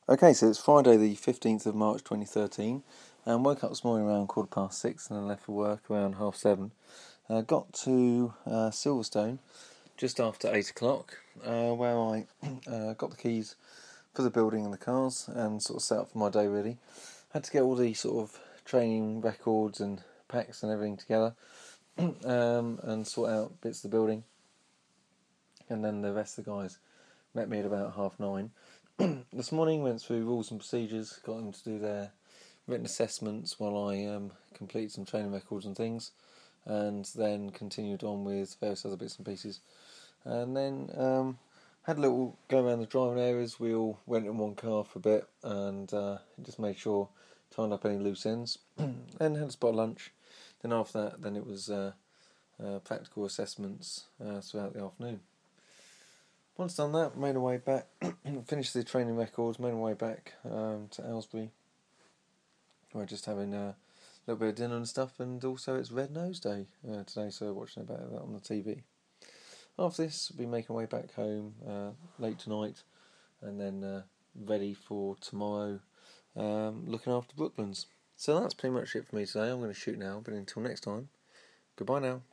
Okay, so it's Friday the 15th of March 2013, and woke up this morning around 6:15 and then left for work around 7:30. Got to Silverstone just after 8 o'clock, where I got the keys for the building and the cars and sort of set up for my day really. Had to get all the sort of training records and packs and everything together and sort out bits of the building. And then the rest of the guys met me at about 9:30. This morning went through rules and procedures, got them to do their written assessments while I complete some training records and things, and then continued on with various other bits and pieces. And then had a little go around the driving areas. We all went in one car for a bit and just made sure, tied up any loose ends, and had a spot of lunch. Then after that, then it was practical assessments throughout the afternoon. Once done that, made our way back, finished the training records, made our way back to Aylesbury. We're just having a little bit of dinner and stuff, and also it's Red Nose Day today, so we're watching about that on the TV. After this, we'll be making our way back home late tonight, and then ready for tomorrow, looking after Brooklands. So that's pretty much it for me today. I'm going to shoot now, but until next time, goodbye now.